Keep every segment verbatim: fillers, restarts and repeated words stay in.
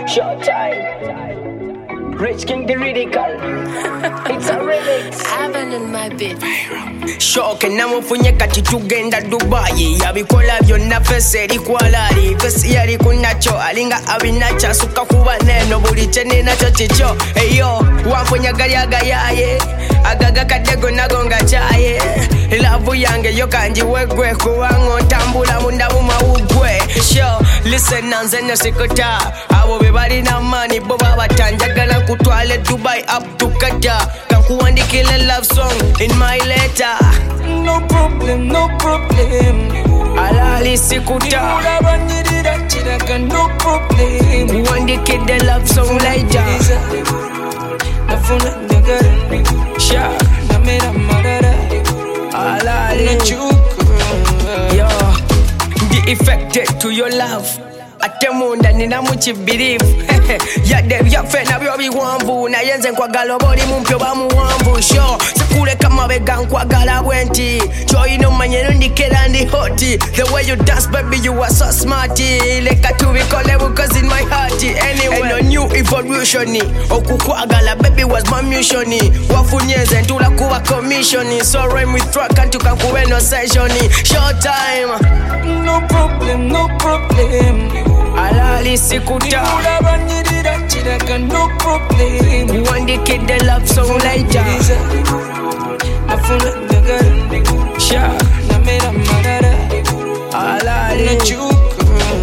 Short time. Rich King the Ridicule. It's a remix. I've in my bed. Shoke namufunye kati tugenda Dubai. Yabikola byonna fesi erikwalali. Fesi yali kunacho alinga abinacha suka kuba neno buli kye nakyo kikyo. Eyo wamfunya galyagayaye agaga kadego nago nga kyaye. Love yange yo kanji wegwe kuwango ntambula munda mu mawugwe. Sho listen nanze nesikuta abo be bali na money bo babatanjagala kutwale Dubai up to Qatar. Kakuandikile love song in my letter. No problem, no problem. Alali sikuta Ulabanyirira chiraga no problem. Kuandikile love song later. Nafuna nyagara Sha namera marara Alali nachuka. Yo, the effected to your love. Atemunda nina muchi believe. Yade byafe na byo biwambu na yenze nkwagala boli mumpyo bamuwambu. Sho sikule kama bega nkwagala bwenti. Cho ino manyeno ndikela ndi hoti. The way you dance baby you are so smarty. Leka tubikole because in my heart. Anyway, and a new evolution. Okukwagala baby was my mission. Wafunyeze ntula kuba commission. So rhyme with track and tukakuwe no session. Short time. No problem, no problem. Alali sikuta Ulabanyirira chiraga no problem. Kuandikile love song later. Nafuna nyagara Sha namera marara Alali nachuka.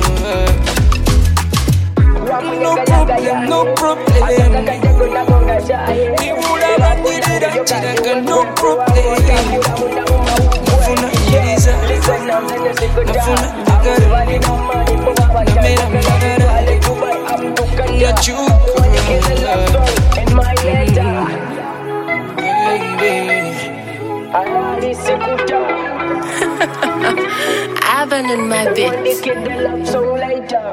No problem, no problem. Ulabanyirira chiraga no problem. Nafuna nyiriza nafuna nyagara namera marara nachuka. In my letter. Baby. Alali sikuta. I've been in my bed. Kuandikile love song later.